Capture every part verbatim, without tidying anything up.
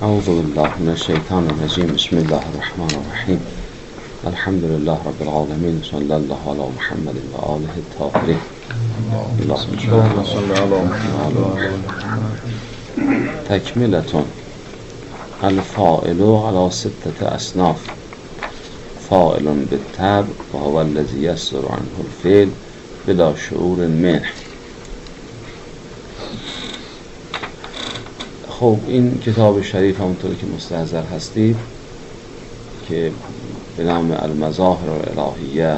اعوذ بالله من الشیطان الرجیم. بسم الله الرحمن الرحیم. الحمد لله رب العالمین. صلی الله علی محمد و آله الطاهرین. اللهم صل علی محمد. تکملة الفاعل على ستة اصناف. فاعل بالطبع وهو الذي يصدر عنه الفعل بلا شعور منه. خب این کتاب شریف همونطور که مستحضر هستید که به نام المظاهر الالهیه،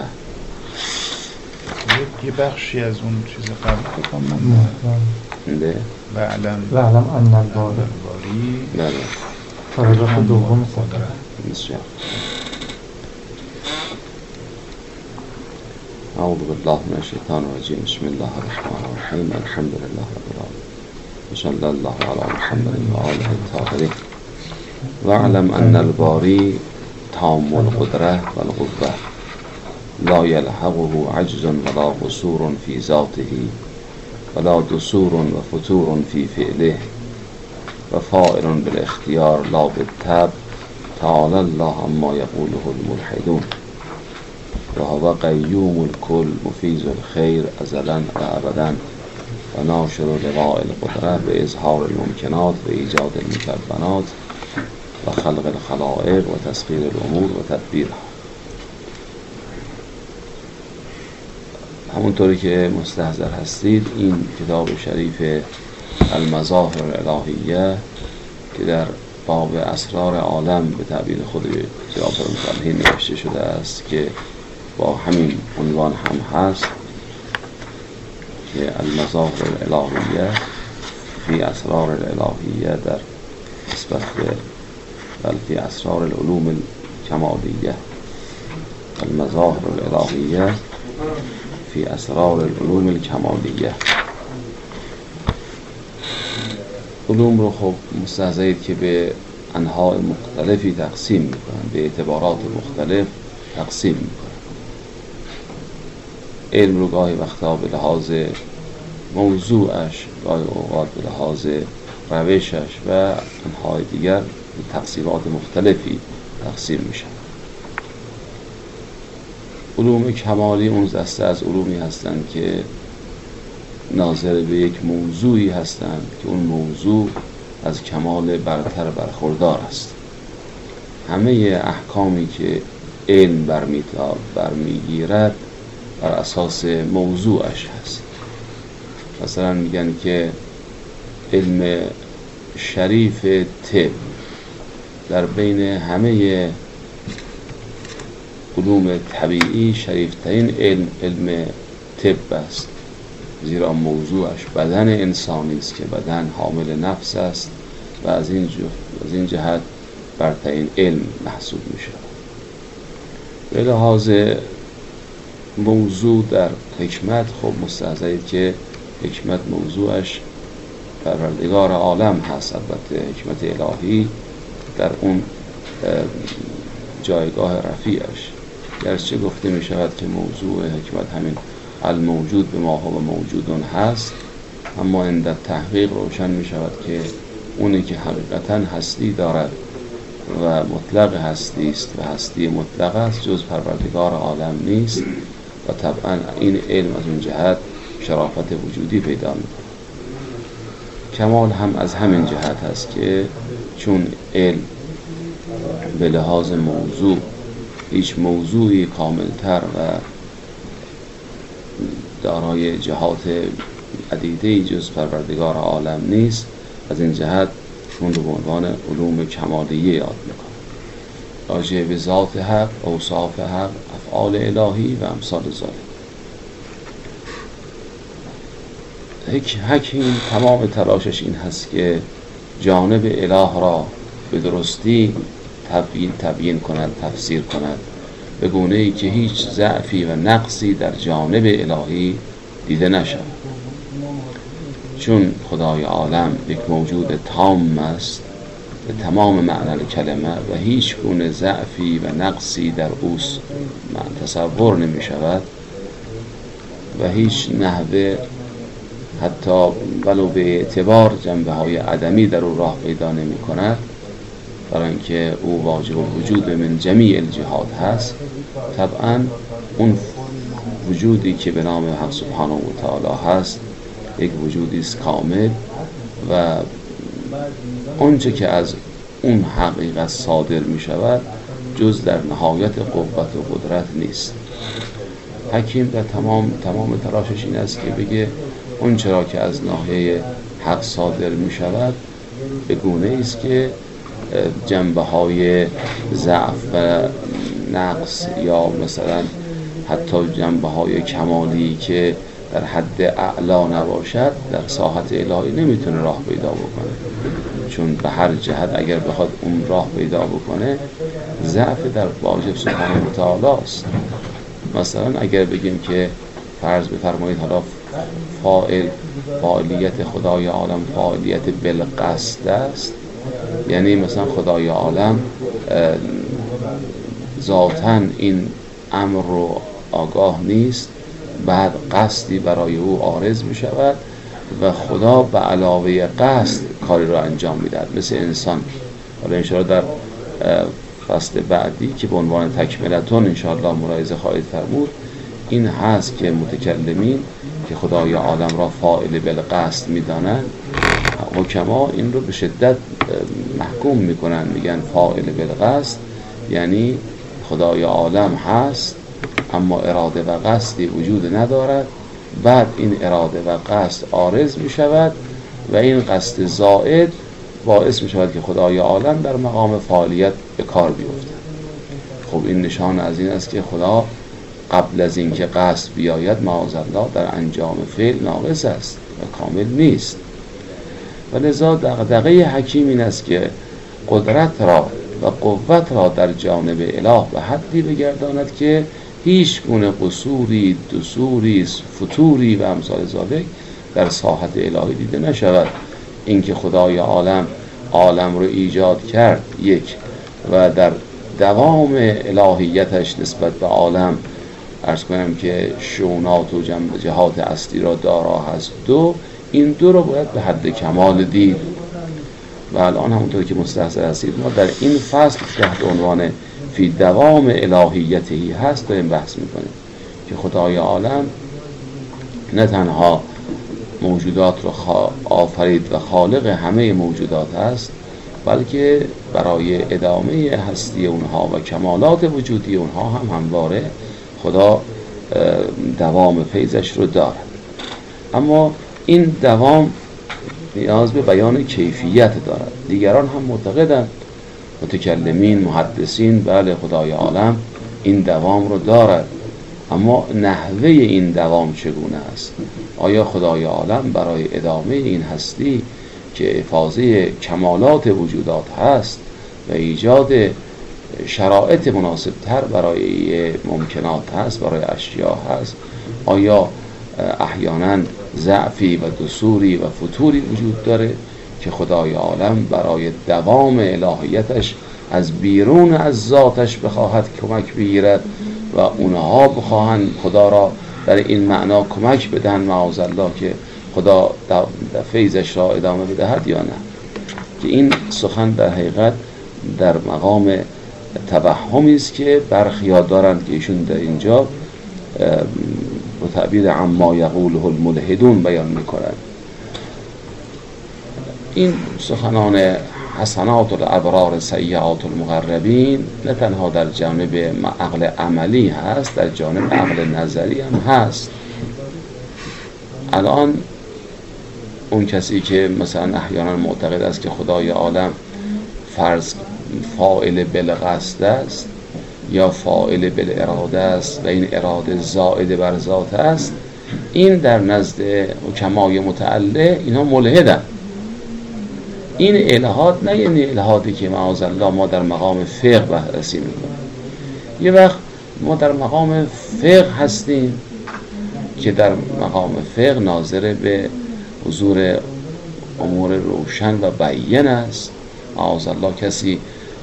یه بخشی از اون چیز قبل بکنم ده وعلم وعلم ان الباری بله پاراگراف دوم صفحه. بسیار. اعوذ بالله من الشیطان الرجیم. بسم الله الرحمن الرحیم. الحمد لله رب العالمین. صلی الله علی محمد و آله الطاهرین. واعلم ان الباری تام القدره و القوه لا یلحقه عجز ولا قصور فی ذاته ولا دسور و فتور فی فعله و فائل بالاختیار لا بالطبع. تعالی الله عما یقوله الملحدون و هو قیوم الکل مفیض الخیر ازلا و ابدا و ناشر لواء القدره به اظهار الممکنات و ایجاد المکونات و خلق الخلائق و تسخیر الامور و تدبیرها. همونطوری که مستحضر هستید این کتاب شریف المظاهر الالهیه که در باب اسرار عالم به تعبیر خود جناب المصلحین نوشته شده است که با همین عنوان هم هست که المظاهر الالهیه فی اسرار الالهیه در نسبت به بل فی اسرار العلوم الکمالیه. المظاهر الالهیه فی اسرار العلوم الکمالیه. علوم رو خب مستحضرید که به انواع مختلفی تقسیم میکنن، به اعتبارات مختلف تقسیم میکنن. علم رو گاهی وقتا به لحاظ موضوعش، گاهی اوقات به لحاظ روشش و انواع دیگر تقسیمات مختلفی تقسیم میشن. علوم کمالی اون دسته از علومی هستند که ناظر به یک موضوعی هستند که اون موضوع از کمال برتر برخوردار است. همه احکامی که علم برمیگیرد بر اساس موضوعش هست. مثلا میگن که علم شریف طب در بین همه علوم طبیعی شریفترین علم علم طب است، زیرا موضوعش بدن انسانی است که بدن حامل نفس است و از این از این جهت برترین علم محسوب میشه. به لحاظ موضوع در حکمت خب مستحضرید که حکمت موضوعش پروردگار عالم هست. البته حکمت الهی در اون جایگاه رفیعش، گرچه گفته می شود که موضوع حکمت همین الموجود به ما هو موجودون هست، اما عند تحقیق روشن می شود که اونی که حقیقتا هستی دارد و مطلق هستی است و هستی مطلق است جز پروردگار عالم نیست و طبعا این علم از اون جهت شرافت وجودی پیدا می کند. کمال هم از همین جهت هست که چون علم به لحاظ موضوع هیچ موضوعی کاملتر و دارای جهات عدیده‌ای جز پروردگار عالم نیست، از این جهت اون رو به عنوان علوم کمالیه یاد میکنه. راجع به ذات حق، اوصاف حق، افعال الهی و امثال ذالک. حکیم تمام تلاشش این هست که جانب اله را به درستی تبیین تبیین کند، تفسیر کند، به گونه‌ای که هیچ ضعفی و نقصی در جانب الهی دیده نشود. چون خدای عالم یک موجود تام است به تمام معنی کلمه و هیچ گونه ضعفی و نقصی در او تصور نمی شود و هیچ نحوه حتی ولو به اعتبار جنبه های عدمی در او راه پیدا نمی کند، برای اینکه او واجب الوجود من جمیع الجهات هست، طبعا اون وجودی که به نام حق سبحانه و تعالی هست یک وجودی است کامل و اونچه که از اون حقیقت صادر می شود جز در نهایت قوت و قدرت نیست. حکیم در تمام تمام تلاشش این است که بگه اون چرا که از ناحیه حق صادر می شود به گونه است که جنبه های ضعف و نقص یا مثلا حتی جنبه های کمالی که در حد اعلا نباشد در ساحت الهی نمیتونه راه پیدا بکنه، چون به هر جهت اگر بخواد اون راه پیدا بکنه ضعف در واجب سبحانه و تعالی است. مثلا اگر بگیم که فرض بفرمایید حالا فاعل فاعلیت خدای عالم فاعلیت بالقصد است، یعنی مثلا خدای عالم ذاتاً این امر رو آگاه نیست، بعد قصدی برای او عارض می شود و خدا به علاوه قصد کاری رو انجام می دهد، مثل انسان. حالا انشاءالله در فصل بعدی که به عنوان تکملتون انشاءالله ملاحظه خواهید فرمود این هست که متکلمین که خدای عالم را فاعل بالقصد می دانند، حکما این رو به شدت محکوم می کنند، میگن فاعل بالقصد یعنی خدای عالم هست اما اراده و قصدی وجود ندارد، بعد این اراده و قصد عارض می شود و این قصد زائد باعث می شود که خدای عالم در مقام فعالیت به کار بیفته. خب این نشان از این است که خدا قبل از اینکه قصد بیاید معاذالله در انجام فعل ناقص است و کامل نیست. و لذا دغدغه حکیم این است که قدرت را و قوت را در جانب اله به حدی بگرداند که هیچ گونه قصوری، دسوری، فتوری و امثال ذالک در ساحت الهی دیده نشود. اینکه خدای عالم عالم رو ایجاد کرد یک و در دوام الهیتش نسبت به عالم عرض کنم که شؤونات و جهات اصلی را دارا هست، دو این دو رو باید به حد کمال دید. و الان همونطور که مستحضر هستید ما در این فصل تحت عنوان فی دوام الهیتی هست داریم بحث میکنیم که خدای عالم نه تنها موجودات رو آفرید و خالق همه موجودات هست، بلکه برای ادامه هستی اونها و کمالات وجودی اونها هم همواره خدا دوام فیضش رو دارد. اما این دوام نیاز به بیان کیفیت دارد. دیگران هم معتقدند، متکلمین، محدثین، بله خدای عالم این دوام رو دارد، اما نحوه این دوام چگونه است؟ آیا خدای عالم برای ادامه این هستی که افاضه کمالات وجودات هست و ایجاد شرایط مناسب تر برای ممکنات هست، برای اشیاء هست، آیا احیانا ضعفی و دسوری و فتوری وجود داره که خدای عالم برای دوام الهیتش از بیرون از ذاتش بخواهد کمک بگیرد و اونها بخواهند خدا را در این معنا کمک بدن معاذالله که خدا فیضش را ادامه بدهد یا نه؟ که این سخن در حقیقت در مقام توهمی است که برخی‌ها دارند که ایشون در اینجا به تعبیر عما یقوله الملحدون بیان میکنند. این سخنان حسنات الابرار سیئات المقربین نه تنها در جانب عقل عملی هست، در جانب عقل نظری هم هست. الان اون کسی که مثلا احیانا معتقد است که خدای عالم فرض فاعل بالقصد است یا فاعل بالاراده است و این اراده زائد بر ذات است، این در نزد حکمای متعلق اینا ملحدن. این الحاد نه یعنی الحادی که معاذالله ما در مقام فقه بررسی میکنیم. یه وقت ما در مقام فقه هستیم که در مقام فقه ناظر به حضور امور روشن و بیان است. معاذالله کسی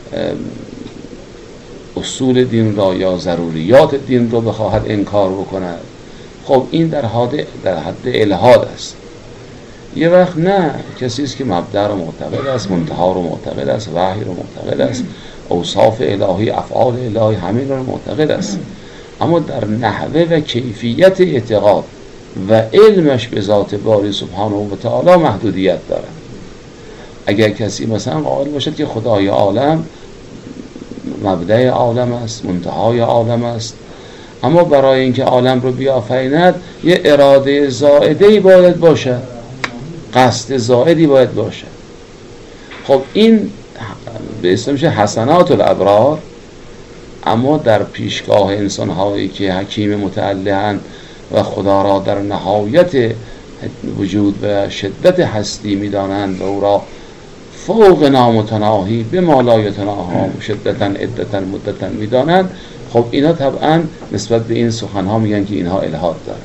اصول دین را یا ضروریات دین را بخواهد انکار بکند، خب این در حد در حد الحاد است. یه وقت نه، کسی است که مبدأ رو معتقد است، منتها رو معتقد است، وحی رو معتقد است، اوصاف الهی، افعال الهی، همین رو معتقد است، اما در نحوه و کیفیت اعتقاد و علمش به ذات باری سبحانه و تعالی محدودیت دارد. اگر کسی مثلا قائل باشد که خدای عالم مبدأ عالم است، منتهای عالم است، اما برای اینکه عالم رو بیافریند یه اراده زائده‌ای باید باشد، قصد زائدی باید باشد. خب این به اسم میشه حسنات الابرار، اما در پیشگاه انسان‌هایی که حکیم متعله‌اند و خدا را در نهایت وجود و شدت هستی می‌دانند و او را فوق نامتناهی به ما لا یتناهی شدتاً عدتاً مدتاً می‌دانند. خب اینا طبعاً نسبت به این سخن‌ها میگن که اینها الحاد دارن.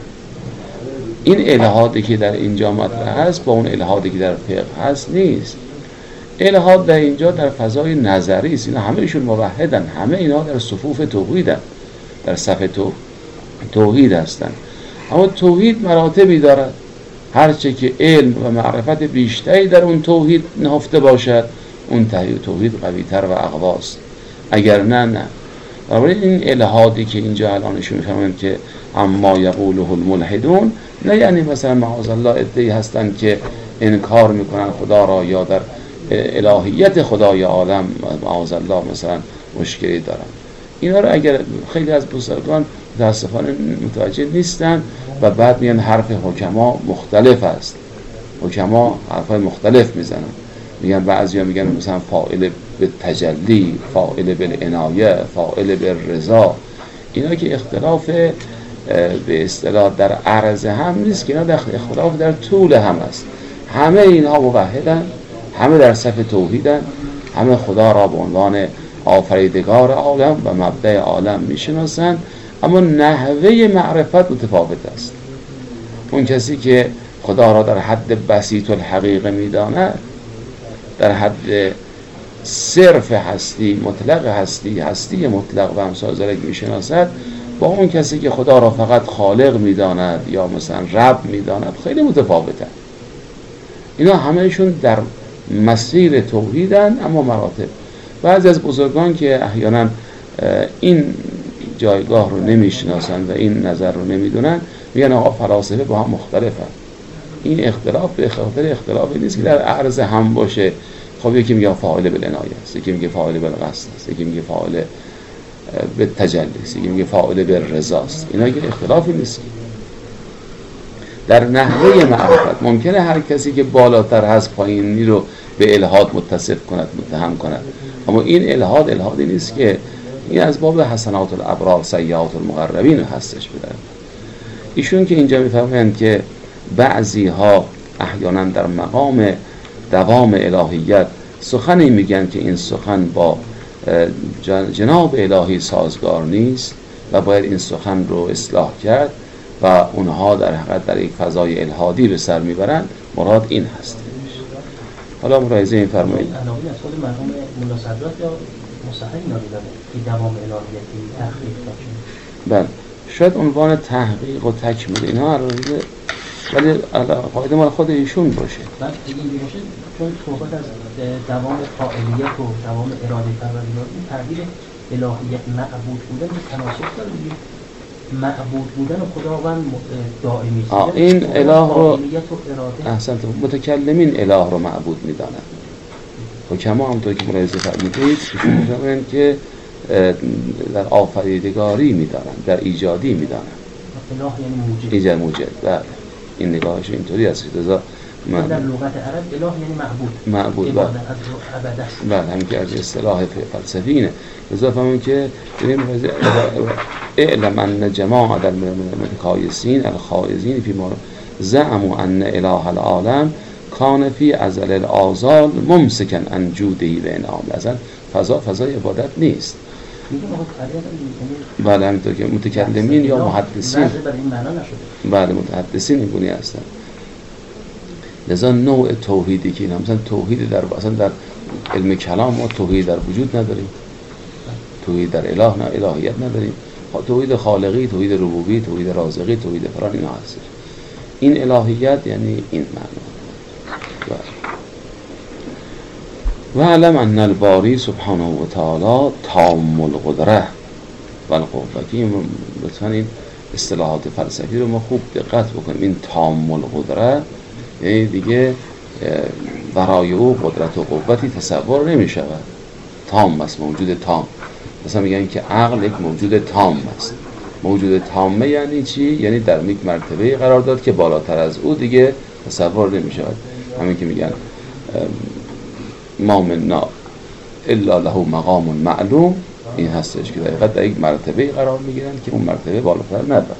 این الحادی که در اینجا مطرح هست با اون الحادی که در فقه هست نیست. الحاد در اینجا در فضای نظری است. اینا همه‌شون موحدن، همه اینا در صفوف توحیدن، در صف تو... توحید هستن. اما توحید مراتبی دارد، هرچه که علم و معرفت بیشتری در اون توحید نهفته باشد اون توحید قوی‌تر و اقواست، اگر نه نه. برای این الحادی که اینجا الانشون میفهمند که اما یقوله الملحدون، نه یعنی مثلا معاذ الله ادعی هستند که انکار میکنن خدا را یا در الهیت خدای عالم معاذ الله مثلا مشکلی دارن. اینا رو اگر خیلی از بزرگان متاسفانه متوجه نیستن و بعد میگن حرف حکما مختلف است، حکما حرفای مختلف میزنن، میگن بعضیا میگن مثلا فاعل به تجلی، فاعل بالعنایه، فاعل بالرضا. اینا که اختلاف به اصطلاح در عرض هم نیست، که اینا در اختلاف در طول هم است. همه اینها موحدن، همه در صف توحیدن، همه خدا را به عنوان آفریدگار عالم و مبدأ عالم میشناسند، اما نحوه معرفت متفاوت است. اون کسی که خدا را در حد بسیط الحقیقه میداند، در حد صرف هستی، مطلق هستی، هستی مطلق و امثال ذلک میشناسد، با اون کسی که خدا را فقط خالق میداند یا مثلا رب میداند خیلی متفاوتند. اینا همهشون در مسیر توحیدن، اما مراتب. بعضی از بزرگان که احیانا این جایگاه رو نمیشناسن و این نظر رو نمیدونن میگن آقا فلاسفه با هم مختلفن. این اختلاف به خاطر اختلافی نیست که در عرض هم باشه. خب یکی میگه فاعل بالعنایه است، یکی میگه فاعل بالقصد است، یکی میگه فاعل به تجلی است، یکی میگه فاعل بالرضا است. اینا که اختلافی نیست. در نحوه معرفت ممکنه هر کسی که بالاتر هست پایینی رو به الحاد متصف کند، متهم کند، اما این الحاد الحادی نیست که این از باب حسنات الابرار سیئات المقربین هستش. بدن ایشون که اینجا میفهمند که بعضی ها احیانا در مقام دوام الهیت سخنی میگن که این سخن با جناب الهی سازگار نیست و باید این سخن رو اصلاح کرد و اونها در حقیقت در یک فضای الحادی به سر میبرند. مراد این هست. حالا ملاحظه این فرمایید. علاوه از خود مرحوم مولا صدرات یا مصحح اینا رو داره که دوام الهیتی تحقیق باشه. بله، شاید عنوان تحقیق و تکمیل اینا عرضه، ولی قاعده مال خود ایشون باشه. بعد دیگه این باشه چون صحبت از دوام فاعلیت و دوام اراده پروردگار، این تعبیر الهیت معبود بودن تناسب داره دیگه. معبود بودن خداوند دائمی است. این اله رو احسنت متکلمین اله رو معبود میدانند. حکما همونطور که ملاحظه فرمودید ایشون میگن که در آفریدگاری میدانند، در ایجادی میدانند. اله یعنی موجد. ایجاد موجد. بله. این نگاهش اینطوری است. لذا در لغت عرب اله یعنی معبود. معبود. بله. بله، همین که از اصطلاح فلسفی اینه. لذا فهمون که اعلم ان جماعة المتکایسین الخائزین فی ما زعموا ان اله العالم کان فی ازل الآزال ممسکا عن جوده و انعام. اصلا فضا فضای عبادت نیست. بله، همینطور که متکلمین یا محدثین، بله متحدثین این گونه هستن. لذا نوع توحیدی که اینا مثلا توحید در اصلا در علم کلام ما توحید در وجود نداریم، توحید در اله نه الهیت نداریم، توحید خالقی، توحید ربوبی، توحید رازقی، توحید فران اینا هست. این الهیت یعنی این معنی. و علم ان الباری سبحانه و تعالی تام القدره و القوه. لطفا این اصطلاحات فلسفی رو ما خوب دقت بکنیم. این تام القدره یعنی دیگه برای او قدرت و قوتی تصور نمی شود. تام است، موجود تام. مثلا میگن که عقل یک موجود تام است. موجود تامه یعنی چی؟ یعنی در یک مرتبه قرار داد که بالاتر از او دیگه تصور نمی شود. همین که میگن ما منا الا له مقام معلوم، این هستش که دقیقا در یک مرتبه قرار میگیرن که اون مرتبه بالاتر ندارد.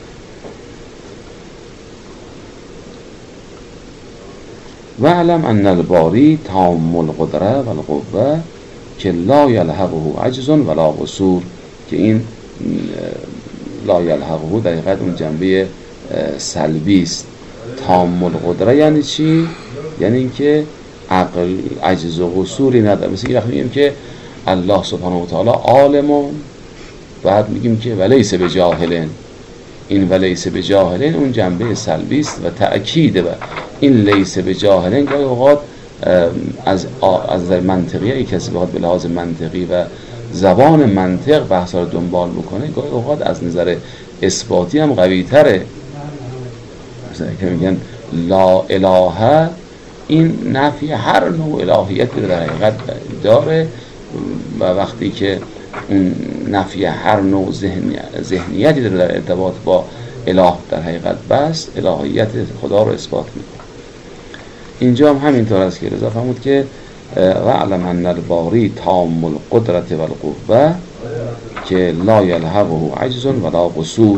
و علم ان الباری تام القدره و القوه که لا یلحقه عجز ولا قصور، که این لا یلحقه دقیقا اون جنبه سلبی است. تام القدره یعنی چی؟ یعنی اینکه عقل عجز و قصوری نداره. مثل که وقتی میگیم که الله سبحانه و تعالی عالمون، بعد میگیم که ولیس بجاهلین، این ولیس بجاهلین اون جنبه سلبی است و تأکید و این لیس بجاهلین گاهی اوقات از از منطقی ای کسی بخواد به لحاظ منطقی و زبان منطق بحثا رو دنبال بکنه، گاهی اوقات از نظر اثباتی هم قوی تره. مثلا که میگن لا اله، این نفی هر نوع الهیتی رو در حقیقت داره و وقتی که اون نفی هر نوع ذهنیتی رو در ارتباط با اله در حقیقت بس الهیت خدا رو اثبات میکنه. اینجا هم همینطور است که رضا فرمود که و علم ان الباری تام القدرت و القوه که لا یلحقه عجز ولا قصور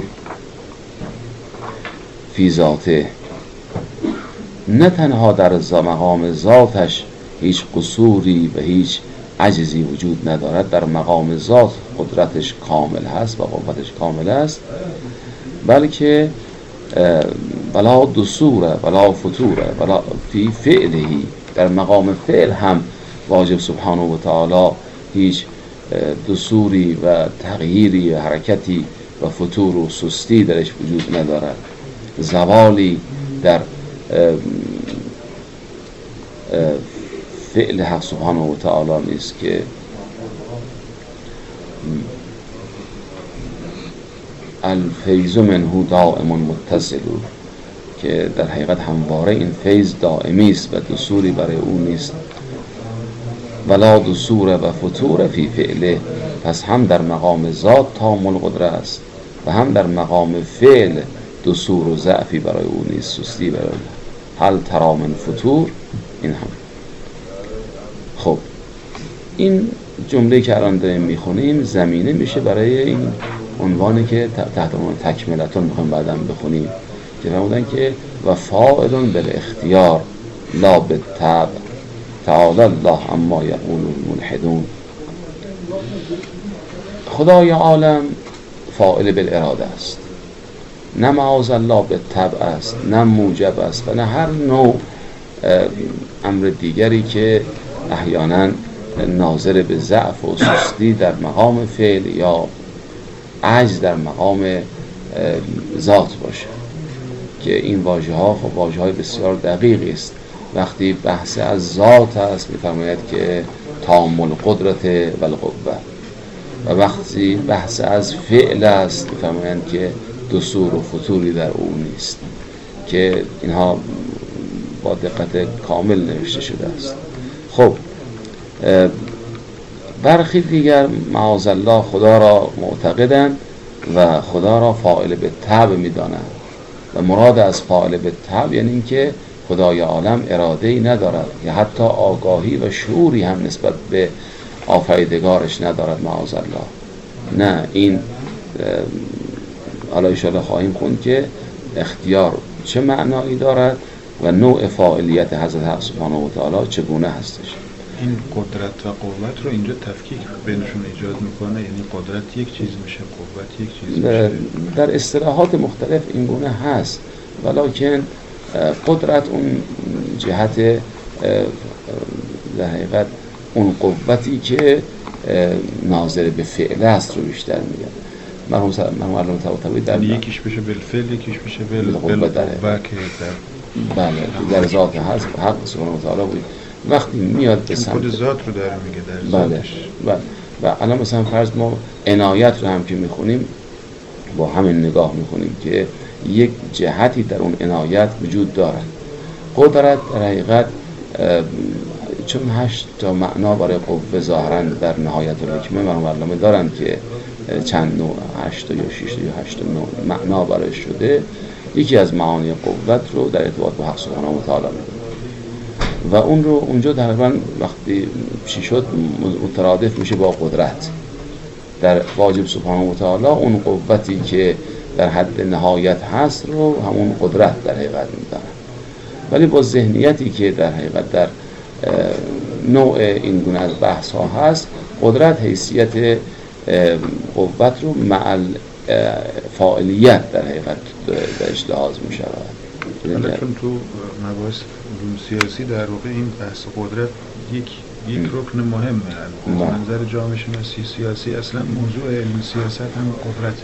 فی ذاته، نه تنها در مقام ذاتش هیچ قصوری و هیچ عجزی وجود ندارد، در مقام ذات قدرتش کامل هست و قوتش کامل است، بلکه ولا دسوره ولا فتوره ولا فی فعلهی، در مقام فعل هم واجب سبحانه و تعالی هیچ دسوری و تغییری و حرکتی و فتور و سستی درش وجود ندارد. زوالی در فعل حق سبحانه و تعالی نیست که الفیض منه دائم متصل، که در حقیقت همواره این فیض دائمی است و دسوری برای او نیست. ولا دسور و فتور فی فعله، پس هم در مقام ذات تام القدره است و هم در مقام فعل دسور و ضعفی برای او نیست، سستی برای او. هل ترا من فتور، این هم. خب این جمله که الان داریم میخونیم زمینه میشه برای این عنوانی که تحت عنوان تکملتون میخوایم بعداً بخونیم که فرمودن که و فاعل بالاختیار لا بالطبع تعالی الله اما یقول الملحدون. خدای عالم فاعل بالاراده است، نه معاذ الله بالطبع است، نه موجب است و نه هر نوع امر دیگری که احیانا ناظر به ضعف و سستی در مقام فعل یا عجز در مقام ذات باشه، که این واژه ها خب واژه های بسیار دقیقی است. وقتی بحث از ذات است می‌فرماید که تام القدرت و القوه، و وقتی بحث از فعل است می‌فرمایند که دسور و فتوری در او نیست، که اینها با دقت کامل نوشته شده است. خب برخی دیگر معاذ الله خدا را معتقدند و خدا را فاعل به طبع می‌دانند و مراد از فاعل به طبع یعنی اینکه خدای عالم اراده‌ای ندارد که حتی آگاهی و شعوری هم نسبت به آفریدگارش ندارد معاذ الله. نه، این حالا انشاءالله خواهیم خوند که اختیار چه معنایی دارد و نوع فاعلیت حضرت حق سبحانه و تعالی چگونه هستش. این قدرت و قوت رو اینجا تفکیک بینشون ایجاد میکنه، یعنی قدرت یک چیز میشه، قوت یک چیز میشه. در اصطلاحات مختلف این گونه هست، ولکن قدرت اون جهت در حقیقت اون قوتی که ناظر به فعل است رو بیشتر میگن. مرحوم مرحوم علامه طباطبایی در یکیش بشه بالفعل، یکیش بشه بالقوه که در بله در ذات هست حق سبحانه و تعالی بود. وقتی میاد به سمت خود ذات رو داره میگه در بله ذاتش. بله. و الان مثلا فرض ما عنایت رو هم که میخونیم با همین نگاه میخونیم که یک جهتی در اون عنایت وجود دارد. قدرت در حقیقت چون هشت تا معنا برای قوه ظاهرا در نهایت الحکمه مرحوم دارن که چند نوع، هشت یا شش یا هشت نوع معنا برای شده، یکی از معانی قوت رو در ارتباط با حق سبحانه و تعالی می‌دونه و اون رو اونجا تقریبا وقتی چی شد مترادف میشه با قدرت. در واجب سبحانه و تعالی اون قوتی که در حد نهایت هست رو همون قدرت در حقیقت میدونن. ولی با ذهنیتی که در حقیقت در نوع این گونه از بحث ها هست، قدرت حیثیت قوت رو مع فاعلیت در حقیقت بهش لحاظ می شود. حالا چون تو مباحث علوم سیاسی در واقع این بحث قدرت یک یک رکن مهمه. منظر جامعه شناسی سیاسی اصلا موضوع علم سیاست هم قدرت.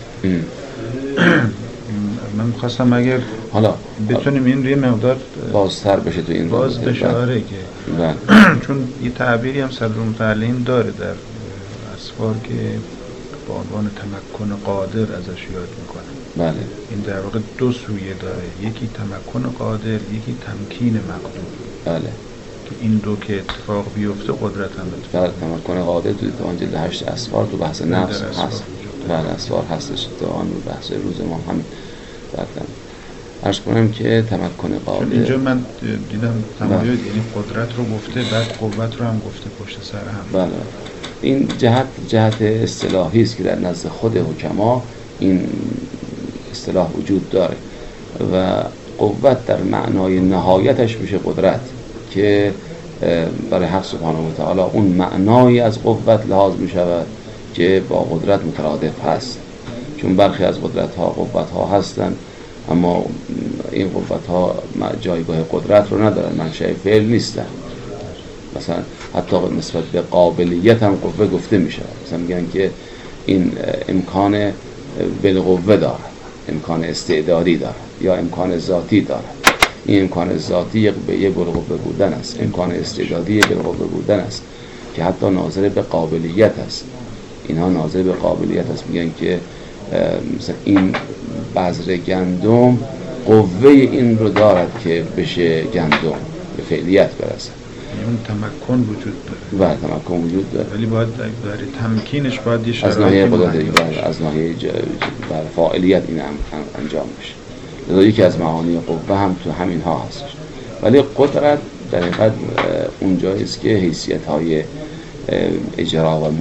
من می‌خواستم اگر حالا بتونیم این روی مقدار بازتر بشه تو این باز بشاره که چون یه تعبیری هم صدر المتعلین داره در اسفار که با عنوان تمکن قادر ازش یاد میکنه. بله. این در واقع دو سویه داره، یکی تمکن قادر، یکی تمکین مقدور. بله. که این دو که اتفاق بیفته قدرت هم اتفاق. بله، تمکن قادر تو دیوان جلد هشت اسفار تو بحث نفس هست. بله، اسفار هستش تو آن بحث روز ما هم بعدن. عرض کنم که تمکن قادر اینجا من دیدم تمایل یعنی قدرت رو گفته بعد قوت رو هم گفته پشت سر هم. بله. این جهت جهت اصطلاحی است که در نزد خود حکما این اصطلاح وجود داره و قوت در معنای نهایتش میشه قدرت که برای حق سبحانه و تعالی اون معنایی از قوت لحاظ میشود که با قدرت مترادف هست. چون برخی از قدرت ها قوت ها هستند اما این قوت ها جایگاه قدرت رو ندارن، منشأ فعل نیستن. مثلا حتی نسبت به قابلیت هم قوه گفته می شود. مثلا میگن که این امکان بالقوه دارد، امکان استعدادی دارد یا امکان ذاتی دارد. این امکان ذاتی یک به یه بالقوه بودن است، امکان استعدادی بالقوه بودن است که حتی ناظر به قابلیت است. اینها ناظر به قابلیت است. میگن که مثلا این بذر گندم قوه این رو دارد که بشه گندم به فعلیت برسه. اون تمکن وجود داره. بله، تمکن وجود داره. ولی باید برای تمکینش باید یه از ناحیه قدرت باشه. از ناحیه بر فاعلیت این هم انجام میشه. لذا یکی از معانی قوه هم تو همین ها هستش. ولی قدرت در حقیقت اونجایی است که حیثیت های اجرا و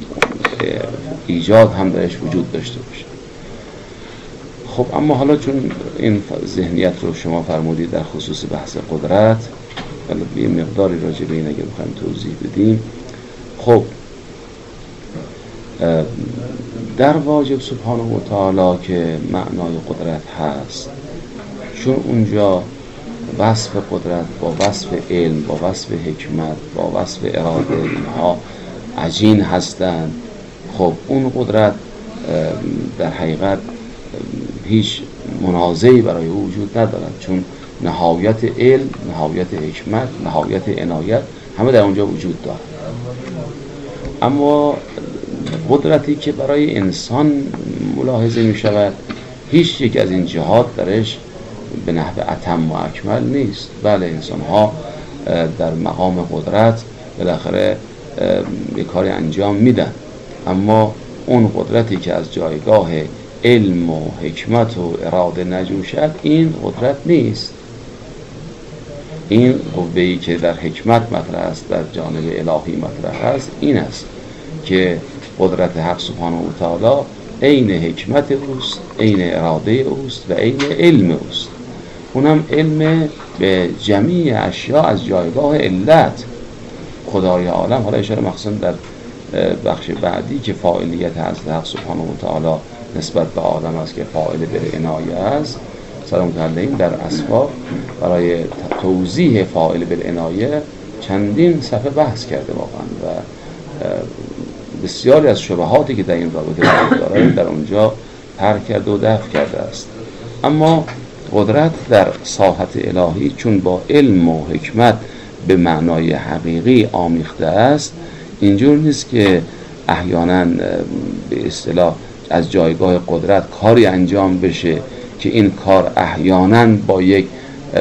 ایجاد هم درش وجود داشته باشه. خب اما حالا چون این ذهنیت رو شما فرمودید در خصوص بحث قدرت، ولی یه مقداری راجع به این اگه بخوایم توضیح بدیم. خب در واجب سبحانه و تعالی که معنای قدرت هست، چون اونجا وصف قدرت با وصف علم، با وصف حکمت، با وصف اراده اینها عجین هستند، خب اون قدرت در حقیقت هیچ منازعی برای او وجود ندارد، چون نهایت علم، نهایت حکمت، نهایت عنایت همه در اونجا وجود دارد. اما قدرتی که برای انسان ملاحظه می شود، هیچ یک از این جهات درش به نحو اتم و اکمل نیست. بله، انسان ها در مقام قدرت بالاخره یک کاری انجام میدن، اما اون قدرتی که از جایگاه علم و حکمت و اراده نجوشد، این قدرت نیست. این قوه‌ای که در حکمت مطرح است، در جانب الهی مطرح است، این است که قدرت حق سبحانه و تعالی عین حکمت اوست، عین اراده اوست و عین علم اوست. اونم علم به جمیع اشیاء از جایگاه علت. خدای عالم، حالا اشاره مخصوصا در بخش بعدی که فاعلیت هست حق سبحانه و تعالی نسبت به آدم است که فاعل بالعنایه است، سلام تعالی در اسفار برای توضیح فاعل بالعنایه چندین صفحه بحث کرده واقعا و بسیاری از شبهاتی که در این رابطه وجود داره در اونجا پر کرده و دفع کرده است. اما قدرت در ساحت الهی چون با علم و حکمت به معنای حقیقی آمیخته است، اینجور نیست که احیانا به اصطلاح از جایگاه قدرت کاری انجام بشه که این کار احیانا با یک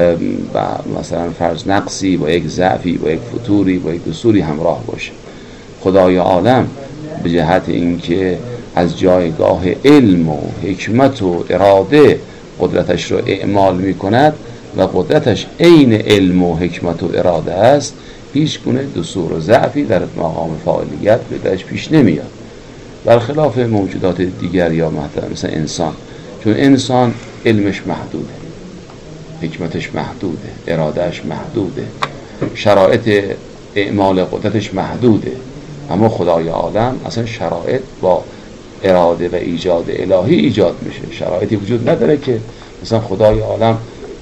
مثلا فرض نقصی، با یک ضعفی، با یک فتوری، با یک قصوری همراه باشه. خدای عالم به جهت اینکه از جایگاه علم و حکمت و اراده قدرتش رو اعمال می کند و قدرتش عین علم و حکمت و اراده است، هیچ گونه قصور و ضعفی در مقام فاعلیت به درش پیش نمیاد، برخلاف موجودات دیگر یا مثلا انسان. چون انسان علمش محدوده، حکمتش محدوده، ارادهش محدوده، شرایط اعمال قدرتش محدوده. اما خدای عالم اصلا شرایط با اراده و ایجاد الهی ایجاد میشه. شرایطی وجود نداره که مثلا خدای عالم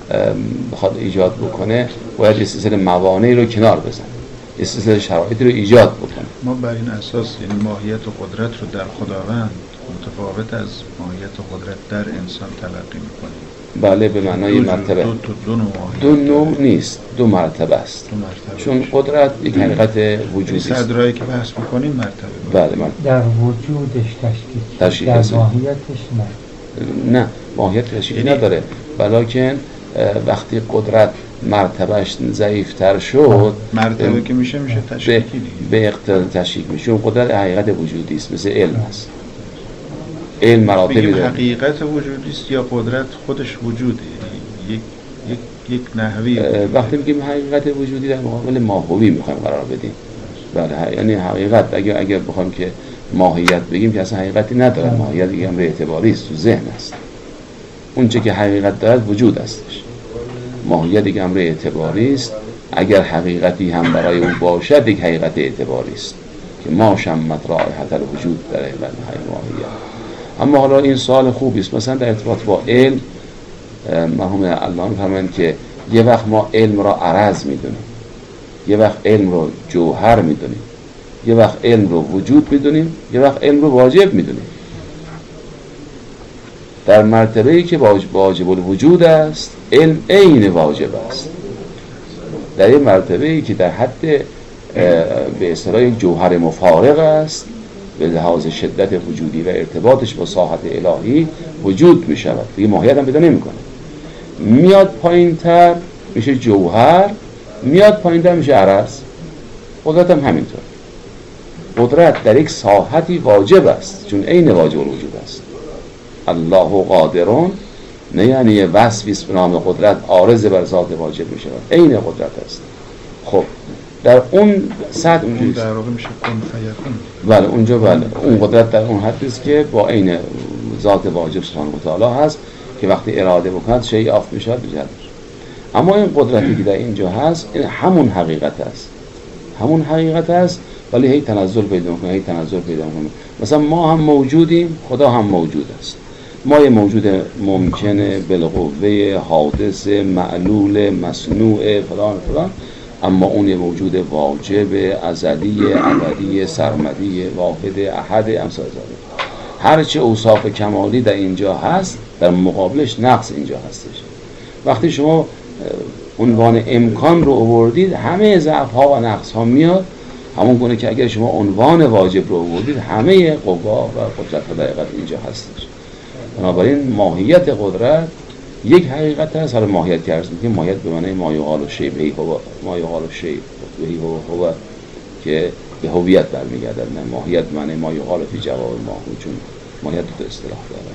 بخواد ایجاد بکنه باید یه سلسله موانعی رو کنار بزنه، یه سلسله شرایطی رو ایجاد بکنه. ما بر این اساس یعنی ماهیت و قدرت رو در خداوند متفاوت از ماهیت و قدرت در انسان تلقی میکنیم. بله، به معنای مرتبه. دو, دو, دو, نوع دو نوع نیست، دو مرتبه است. دو مرتبه. چون قدرت یک حقیقت وجودی است. صدرایی که بحث میکنیم مرتبه. بله، مرتبه. در وجودش تشکیل، تشکیل در است. ماهیتش نه. نه، ماهیت تشکیل نداره، بلکن وقتی قدرت مرتبهش ضعیفتر شد، مرتبه که میشه میشه تشکیلی به اقتضای تشکیل میشه. اون قدرت حقیقت وجودی است، مثل علم است. علم مراتبی داره. حقیقت وجودی است یا قدرت خودش وجوده؟ یک یک یک نحوی. وقتی میگیم حقیقت وجودی در مقابل ماهوی میخوایم قرار بدیم. بله، یعنی حقیقت اگر اگر بخوایم که ماهیت بگیم که اصلا حقیقتی نداره، ماهیت یک امر اعتباری است، تو ذهن است. اون چه که حقیقت دارد وجود استش. ماهیت یک امر اعتباری است. اگر حقیقتی هم برای او باشد، یک حقیقت اعتباری است که ما شمت رائحة الوجود در حقیقت ماهیت. اما حالا این سوال خوبی است. مثلا در ارتباط با علم، مرحوم علامه می‌فرمایند که یه وقت ما علم را عرض میدونیم، یه وقت علم رو جوهر میدونیم، یه وقت علم رو وجود میدونیم، یه وقت علم رو واجب میدونیم. در مرتبه‌ای که واجب الوجود است، علم عین واجب است. در این مرتبه‌ای که در حد به اصطلاح یک جوهر مفارق است، به لحاظ شدت وجودی و ارتباطش با ساحت الهی وجود می شود، دیگه ماهیت هم پیدا نمی کنه. میاد پایین تر میشه جوهر، میاد پایین تر میشه عرض. قدرت هم همینطور. قدرت در یک ساحتی واجب است، چون عین واجب الوجود است. الله قادرون نه یعنی وصفی است به نام قدرت عارض بر ذات واجب می شود، عین قدرت است. خب در اون سطح اونجوری در واقع میشه کن فیکون. بله، اونجا بله، اون قدرت در اون حدی است که با عین ذات واجب سبحانه و تعالی هست که وقتی اراده بکند شیء آف میشود بجد. اما این قدرتی که در اینجا هست، این همون حقیقت است، همون حقیقت است، ولی هی تنزل پیدا میکنه، هی تنزل پیدا میکنه. مثلا ما هم موجودیم، خدا هم موجود است. ما یه موجود ممکنه، بالقوه، حادث، معلول، مصنوع، فلان فلان، اما اون یه موجود واجب، ازلی، ابدی، سرمدی، واحد، احد، امثال ذلک. هرچه اوصاف کمالی در اینجا هست، در مقابلش نقص اینجا هستش. وقتی شما عنوان امکان رو آوردید، همه ضعف ها و نقص ها میاد. همون گونه که اگر شما عنوان واجب رو آوردید، همه قوا و قدرت و دقیقت اینجا هستش. بنابراین ماهیت قدرت یک حقیقت هست. حالا ماهیت که عرض میکنیم، ماهیت به معنی ما یقال الشیء بهی هو، ما یقال الشیء بهی هو هو که به هویت برمیگردد. نه، ماهیت به معنی ما یقال فی جواب ما، چون ماهیت دو اصطلاح داره.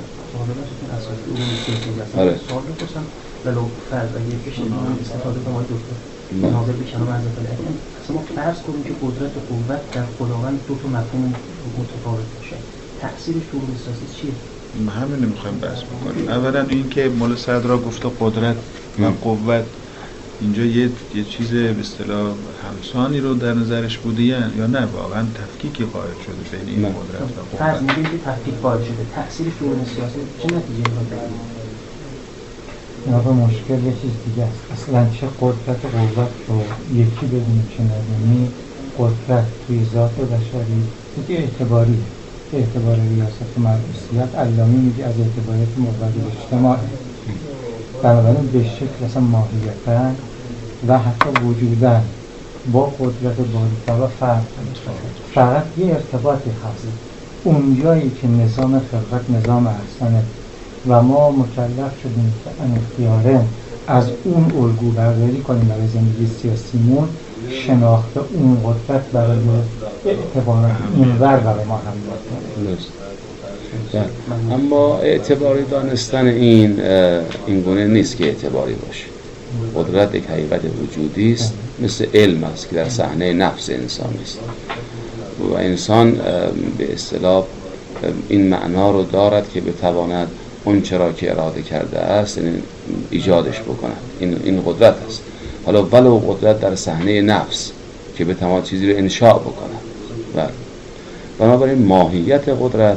آره. سوال بپرسم ولو فرض اگه بشه من استفاده کنم دکتر ناظر بشم از اطلاعاتم. اصلا ما فرض کنیم که قدرت و قوت در خداوند دو تا مفهوم متفاوت باشه، تأثیرش تو علوم سیاسی چیه؟ ما همین نمیخوایم بحث بکنیم. اولا این که مول صدرا گفته قدرت و قوت، اینجا یه یه چیز به اصطلاح همسانی رو در نظرش بوده یا نه واقعا تفکیکی قائل شده بین این قدرت و قوت؟ فرض می‌کنیم که تفکیک قائل شده، تأثیرش تو علوم سیاسی چه نتیجه‌ای می‌خواد بگیره؟ جناب مشکل یه چیز دیگه است. اصلا چه قدرت و قوت رو یکی بدونیم چه ندونیم. قدرت توی ذات بشری دیگه اعتباریه، اعتبار ریاست مرئوسیت. علامی میگه از اعتباریت مبادل اجتماعی. بنابراین به شکل اصلا ماهیتاً و حتی وجوداً با قدرت باری تعالی فرق فقط یه ارتباطی هست. اونجایی که نظام خلقت نظام احسنه و ما مکلف شدیم که ان اختیاره از اون الگو برداری کنیم برای زندگی سیاسیمون، شناخت اون قدرت برای اعتبارات اینور برای ما هم داره. اما اعتباری دانستن این این گونه نیست که اعتباری باشه. قدرت یک حقیقت وجودی است، مثل علم است که در صحنه نفس انسان است و انسان به اصطلاح این معنا رو دارد که بتواند اون چرا که اراده کرده است این ایجادش بکند. این این قدرت است. حالا ولو قدرت در صحنه نفس که بتواند چیزی رو انشاء بکند. بله. بنابراین ماهیت قدرت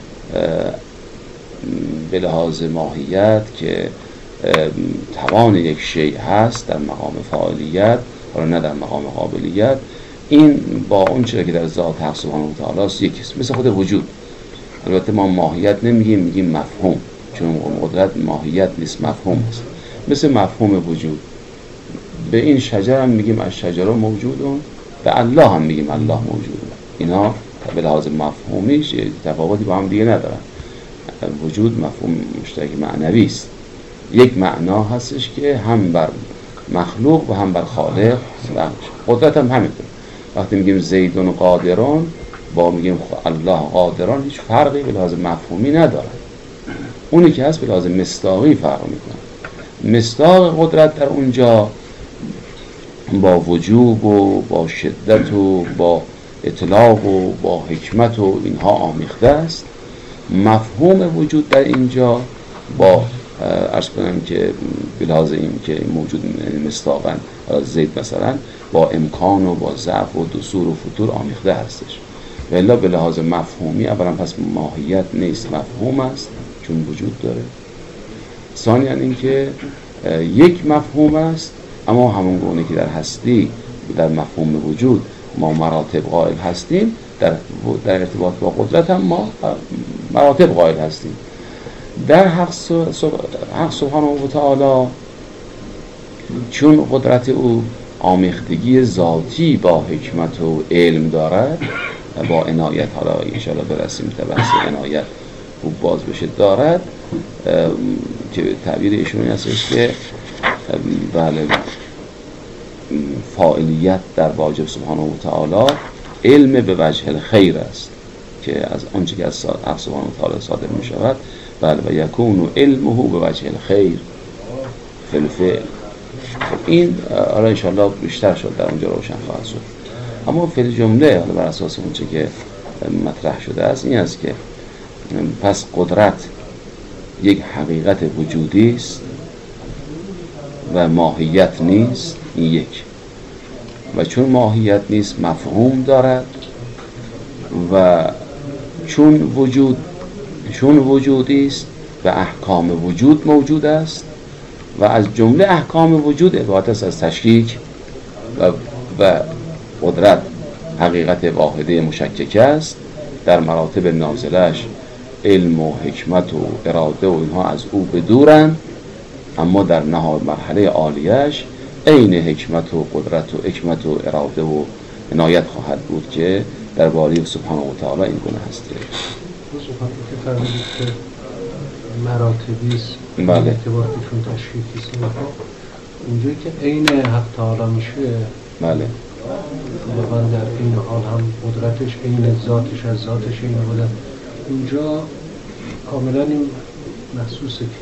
به لحاظ ماهیت که توان یک شیء هست در مقام فاعلیت، حالا نه در مقام قابلیت، این با اون چیزی که در ذات حق سبحانه و تعالی است یکیست، مثل خود وجود. البته ما ماهیت نمیگیم، میگیم مفهوم، چون قدرت ماهیت نیست، مفهوم است. مثل مفهوم وجود. به این شجر هم میگیم از شجره موجودون، به الله هم میگیم الله موجودون. اینا به لحاظ مفهومیش تفاوتی با هم دیگه ندارن. وجود مفهوم مشترک معنوی است. یک معنا هستش که هم بر مخلوق و هم بر خالق و قدرت هم همینطور. وقتی میگیم زیدون قادرون با میگیم الله قادران هیچ فرقی به لحاظ مفهومی نداره. اونی که هست به لحاظ مصداقی فرق میکنه. مصداق قدرت در اونجا با وجوب و با شدت و با اطلاق و با حکمت و اینها آمیخته است. مفهوم وجود در اینجا با عرض کنم که به لحاظ این که موجود مصداقاً زید مثلا با امکان و با ضعف و دثور و فتور آمیخته هستش. و الا به لحاظ مفهومی اولا پس ماهیت نیست، مفهوم است چون وجود داره. ثانیاً این که یک مفهوم است، اما همون گونه که در هستی در مفهوم وجود ما مراتب قائل هستیم، در در ارتباط با قدرت هم ما مراتب قائل هستیم. در حق سبحانه و تعالی چون قدرت او آمیختگی ذاتی با حکمت و علم دارد و با عنایت، حالا انشاءالله برسیم تا بحث عنایت خوب باز بشه، دارد که تعبیر ایشون هستش که بله فاعلیت در واجب سبحانه و تعالی علم به وجه الخیر است که از آنچه که از حق سبحانه و تعالی صادر می شود. بله و یکون علمه به وجه الخیر فی الفعل. این حالا انشاءالله بیشتر شد در اونجا روشن خواهد شد. اما فی الجمله حالا بر اساس اون چه که مطرح شده است این است که پس قدرت یک حقیقت وجودی است و ماهیت نیست. این یک. و چون ماهیت نیست مفهوم دارد و چون وجود چون وجودی است و احکام وجود موجود است و از جمله احکام وجود عبارت است از تشکیک و, و قدرت حقیقت واحده مشککه است. در مراتب نازلش علم و حکمت و اراده و اینها از او بدورند، اما در نهاد مرحله عالیش عین حکمت و قدرت و حکمت و اراده و عنایت خواهد بود که در باری سبحانه و تعالی این گونه هست. سبحانه که فرمودید که مراتبی است، بله. اعتبارتشون تشکیکی است. اونجایی که عین حق تعالی میشه، بله، واقعا در این حال هم قدرتش عین ذاتش از ذاتش عین بوده. اونجا کاملا این محسوسه که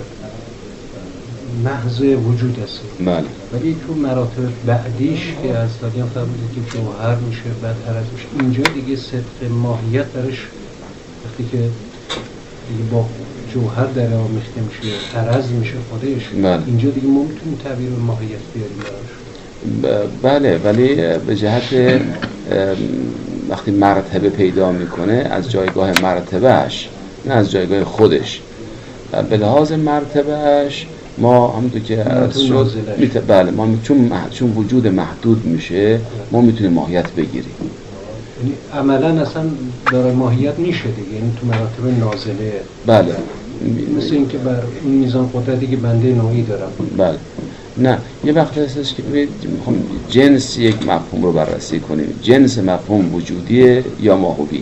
محض وجود است. بله. ولی تو مراتب بعدیش که از دادیم فرمودید که جوهر میشه، بعد عرض میشه، اینجا دیگه صدق ماهیت درش وقتی که دیگه با جوهر در آمیخته میشه، عرض میشه خودش. بله. اینجا دیگه ما میتونیم تعبیر ماهیت بیاریم براش. بله، ولی به جهت وقتی مرتبه پیدا میکنه از جایگاه مرتبهش، نه از جایگاه خودش. به لحاظ مرتبهش ما همونطور که عرض شد میت... بله ما می... چون مح... چون وجود محدود میشه ما میتونیم ماهیت بگیریم. یعنی عملا اصلا داره ماهیت میشه دیگه، یعنی تو مراتب نازله. بله مثل اینکه بر این میزان قدرتی که بنده نوعی دارم. بله. نه یه وقت هستش که میخوام جنس یک مفهوم رو بررسی کنیم. جنس مفهوم وجودیه یا ماهویه؟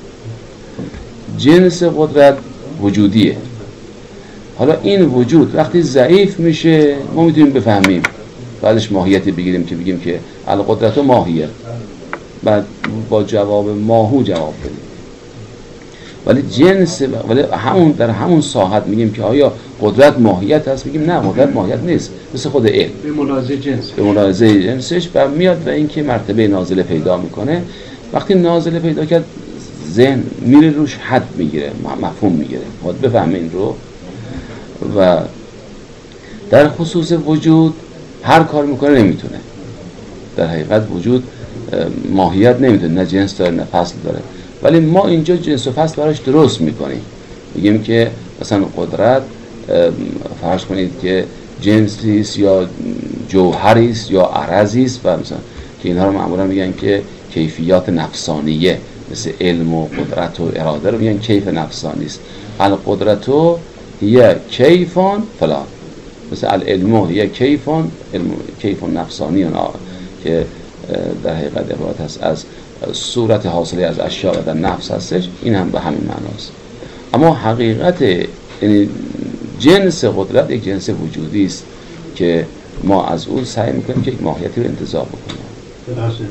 جنس قدرت وجودیه. حالا این وجود وقتی ضعیف میشه ما میتونیم بفهمیم، بعدش ماهیت بگیریم که بگیم که القدرت و ماهیت، بعد با جواب ماهو جواب بدیم. ولی جنس ولی همون در همون ساحت میگیم که آیا قدرت ماهیت هست؟ میگیم نه، قدرت ماهیت نیست، مثل خود علم به ملاحظه جنس به ملاحظه جنسش و میاد و اینکه مرتبه نازله پیدا میکنه. وقتی نازله پیدا کرد ذهن میره روش حد میگیره، مفهوم میگیره، باید بفهمه این رو. و در خصوص وجود هر کار میکنه نمیتونه، در حقیقت وجود ماهیت نمیتونه، نه جنس داره نه فصل داره. ولی ما اینجا جنس و فصل براش درست میکنیم، میگیم که مثلا قدرت فرض کنید که جنسی است یا جوهری است یا عرضی است، و مثلا که اینها رو معمولا میگن که کیفیات نفسانیه، مثل علم و قدرت و اراده رو میگن کیف نفسانی است. القدرت هي کیفان فلان، مثل العلم هي کیفان علم کیف نفسانی که در حقیقت عبارت هست از صورت حاصله از اشیاء و در نفس هستش. این هم به همین معناست. اما حقیقت یعنی جنس قدرت یک جنس وجودی است که ما از اون سعی میکنیم که یک ماهیتی رو انتزاع بکنیم. بخشید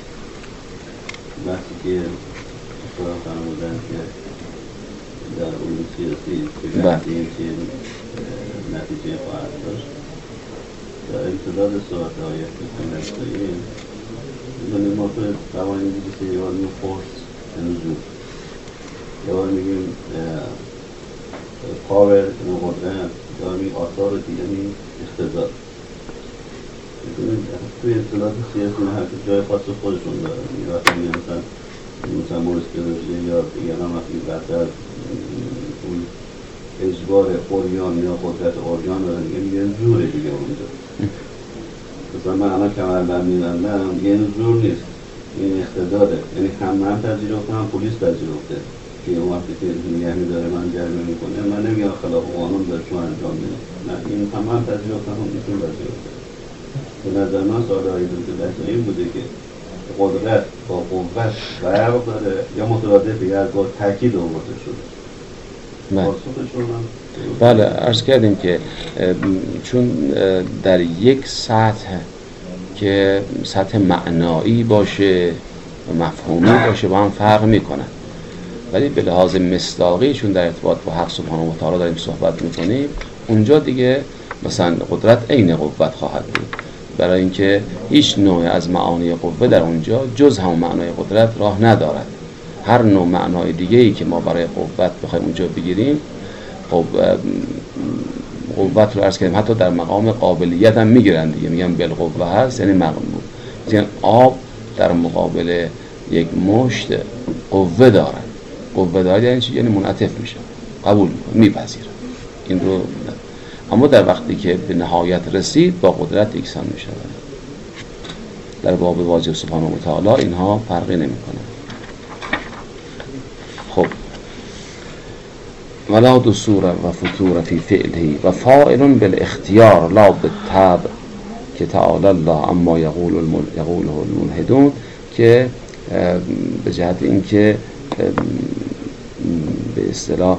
وقتی که اصلا فرمودن که در علوم سیاسی که وقتی که نتیجه خواهد داشت در امتداد صحبت های فکر می‌کنیم ما تو قوانین دیگه یه بار میگیم فورس نزول، یه بار میگیم پاور قدرت، یه بار میگیم آثار و دیگه میگیم اقتدار. توی اصطلاحات سیاسی هر جای خاص خودشون داره. یه وقتی میگه مثلا مثلا مورس کلوژی یا دیگر هم وقتی بحثر اون اجبار اوریان یا قدرت اوریان داره دیگه میگه زوره دیگه اونجا. مثلا من الان کمربند می‌بندم دیگه این زور نیست، این اقتداره. یعنی هم من پذیرفته هم پلیس پذیرفته که اون وقتی که نگه می‌داره من جریمه می‌کنه، من نمیگم خلاف قانون داره شما انجام میدم، نه این هم من پذیرفتم هم ایشون پذیرفته. به نظر من سوال آیدون که بحث این بوده که قدرت با قوت فرق داره یا مترادفه یا با تاکید آورده شده. بله عرض کردیم که چون در یک سطح که سطح معنایی باشه و مفهومی باشه با هم فرق میکنن، ولی به لحاظ مصداقی چون در ارتباط با حق سبحانه و تعالی داریم صحبت میکنیم، اونجا دیگه مثلا قدرت عین قوت خواهد بود، برای اینکه هیچ نوع از معانی قوه در اونجا جز همون معنای قدرت راه ندارد. هر نوع معنای دیگه‌ای که ما برای قوت بخوایم اونجا بگیریم، خب قوت رو عرض کردیم حتی در مقام قابلیت هم میگیرن دیگه، میگن بالقوه هست یعنی مقام بود، یعنی آب در مقابل یک مشت قوه داره. قوه داره یعنی چی؟ یعنی منعطف میشه، قبول میکنه، میپذیره این رو. اما در وقتی که به نهایت رسید با قدرت یکسان میشه. در باب واجب سبحانه و تعالی اینها فرقی نمیکنه. خب ولا دسور و فتور فی فعله و فاعل بالاختیار لا بالطبع که تعالی الله اما یقول یقوله الملحدون، که به جهت اینکه به اصطلاح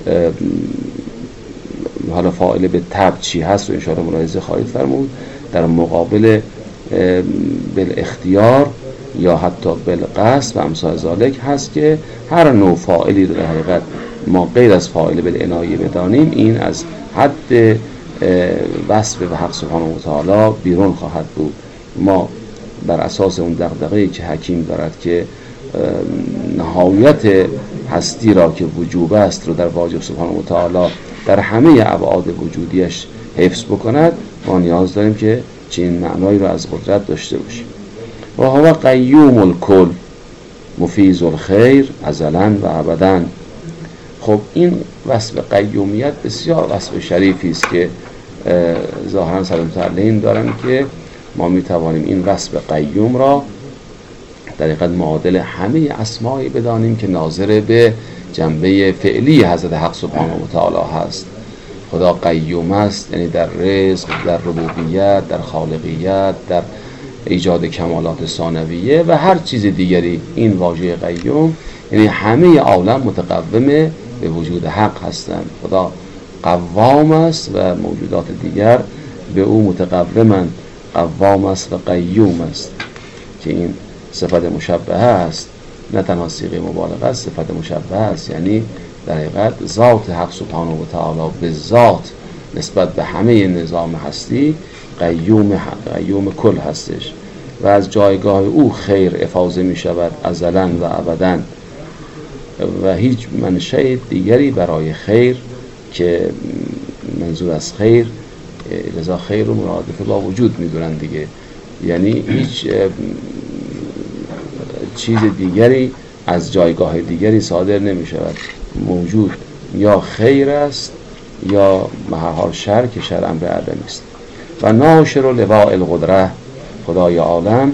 حالا فاعل به طبع چی هست رو انشاءالله ملاحظه خواهید فرمود. در مقابل بالاختیار یا حتی بالقصد و امثال ذالک هست که هر نوع فاعلی رو در حقیقت ما غیر از فاعل بالعنایه بدانیم، این از حد وصف به حق سبحانه و تعالی بیرون خواهد بود. ما بر اساس اون دغدغه‌ای که حکیم دارد که نهایت هستی را که وجوب است رو در واجب سبحانه و تعالی در همه ابعاد وجودیش حفظ بکند، ما نیاز داریم که چنین معنایی رو از قدرت داشته باشیم. و هو قیوم الکل مفیض الخیر ازلا و ابدا. خب این وصف قیومیت بسیار وصف شریفی است که ظاهرا سلام تعالی دارن که ما می توانیم این وصف قیوم را در حقیقت معادل همه اسمایی بدانیم که ناظر به جنبه فعلی حضرت حق سبحانه و تعالی هست. خدا قیوم است، یعنی در رزق، در ربوبیت، در خالقیت، در ایجاد کمالات ثانویه و هر چیز دیگری. این واژه قیوم یعنی همه عالم متقوم به وجود حق هستند. خدا قوام است و موجودات دیگر به او متقومند. قوام است و قیوم است که این صفت مشبهه است، نه تنها صیغه مبالغه است، صفت مشبهه است، یعنی در حقیقت ذات حق سبحانه و تعالی به ذات نسبت به همه نظام هستی قیوم قیوم کل هستش و از جایگاه او خیر افاضه می شود ازلاً و ابداً و هیچ منشأ دیگری برای خیر که منظور از خیر، لذا خیر رو مرادف با وجود می دونن دیگه، یعنی هیچ چیز دیگری از جایگاه دیگری صادر نمی شود. موجود یا خیر است یا به هر حال شر که شر امر عدمی است. و ناشر لواء القدره، خدای عالم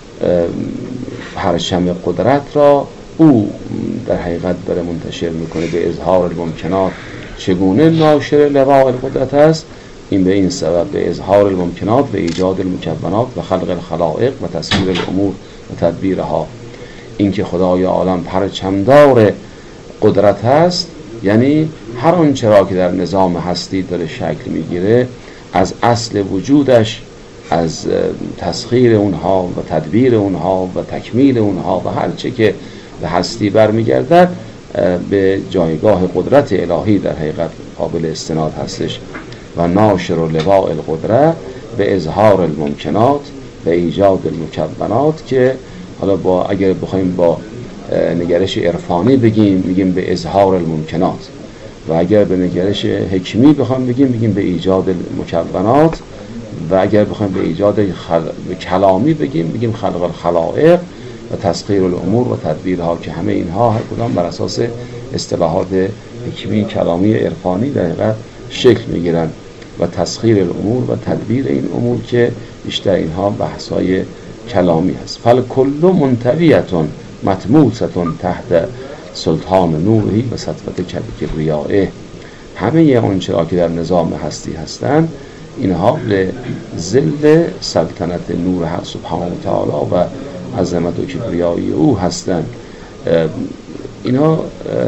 پرچم قدرت را او در حقیقت داره منتشر میکنه به اظهار الممکنات. چگونه ناشر لواء القدرت است؟ این به این سبب به اظهار الممکنات و ایجاد المکونات و خلق الخلائق و تسخیر الامور و تدبیرها. این که خدای عالم پرچمدار قدرت است، یعنی هر آنچه را که در نظام هستی داره شکل میگیره از اصل وجودش، از تسخیر اونها و تدبیر اونها و تکمیل اونها و هر چه که به هستی برمیگردد به جایگاه قدرت الهی در حقیقت قابل استناد هستش. و ناشر لواء القدره به اظهار الممکنات و ایجاد المکونات، که حالا با اگر بخوایم با نگرش عرفانی بگیم میگیم به اظهار الممکنات و اگر به نگرش حکمی بخوایم بگیم بگیم به ایجاد المکونات و اگر بخوایم به ایجاد خل... به کلامی بگیم بگیم خلق الخلائق و تسخیر الامور و تدبیرها، که همه اینها هر کدام بر اساس اصطلاحات حکمی کلامی عرفانی در حقیقت شکل میگیرن و تسخیر الامور و تدبیر این امور که بیشتر اینها بحث‌های کلامی هست. فالکل منطویتون مطموستون تحت سلطان نوری و سطوت کبریائه. همه آنچه را که در نظام هستی هستند اینها به ظل سلطنت نور حق سبحانه و تعالی و عظمت و کبریایی او هستند. اینا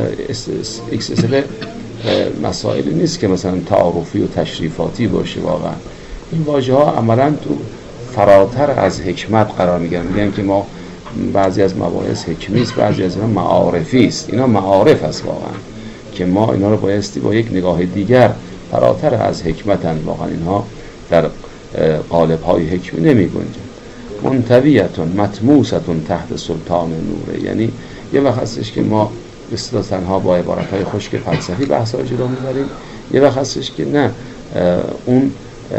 اکسسل مسائلی نیست که مثلا تعارفی و تشریفاتی باشه. واقعا این واژه ها عملا تو فراتر از حکمت قرار میگیرن. میگن که ما بعضی از مباحث حکمی است، بعضی از اینا معارفی است. اینا معارف است واقعا که ما اینا رو بایستی با یک نگاه دیگر فراتر از حکمتن. واقعا اینها در قالب های حکمی نمی گنجن. منطویتون مطموستون تحت سلطان نوره، یعنی یه وقت هستش که ما اصطلاح تنها با عبارت های خشک فلسفی بحث ها جلو میبریم، یه وقت هستش که نه، اون